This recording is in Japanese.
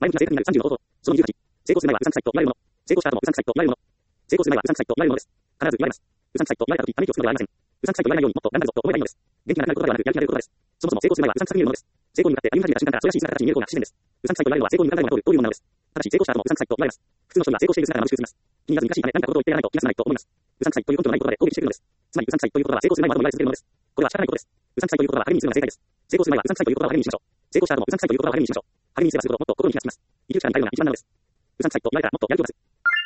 前向きな性格になる30の方法。その28、成功する前はうさんくさいと言われるもの。成功した後もうさんくさいと言われるもの。成功する前はうさんくさいと言われるものです。必ず言われます。うさんくさいと言われたとき、ため息をつくのではありません。うさんくさいと言われないようにもっと頑張るぞと思えばいいのです。元気がなくなることではなく、やる気が出ることです。そもそも成功する前はうさんくさく見えるものです。成功に向かって歩み始めた瞬間からそれらしい姿が形に見える方が自然です。うさんくさいと言われるのは成功に向かう前のどういうものなのです。ただし成功した後もうさんくさいと言われます。普通の人には成功している姿が眩しく映ります。気にならずにしいため何かことを言ってやらないと気が済まないと思います。うさんくさいという根拠のない言葉で攻撃してくるのです。つまりうさんくさいという言葉は成功する前も後も言われ続けるものです。これは仕方ないことです。うさんくさいという言葉は励みにするのが正解です。成功する前はうさんくさいという言葉を励みにしましょう。成功した後もうさんくさいという言葉を励みにしましょう。励みにすればするほどもっと心に火がつきます。生きる力になるのは一番なのです。うさんくさいと言われたらもっとやる気を出す。